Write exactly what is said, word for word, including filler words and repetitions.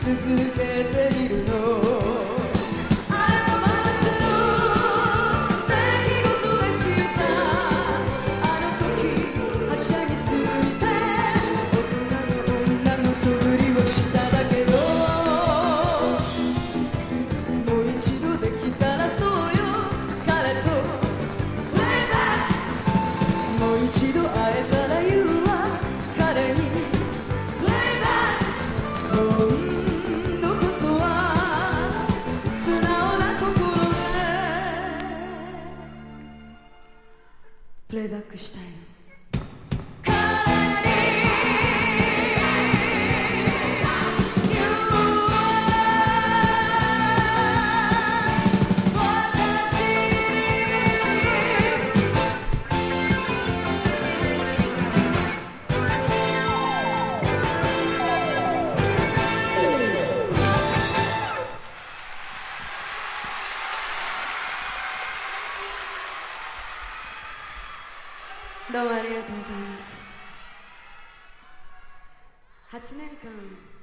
続けているの。一度会えたら言うわ彼に Playback 今度こそは素直な心でプレイバックしたいの。どうもありがとうございます。はちねんかん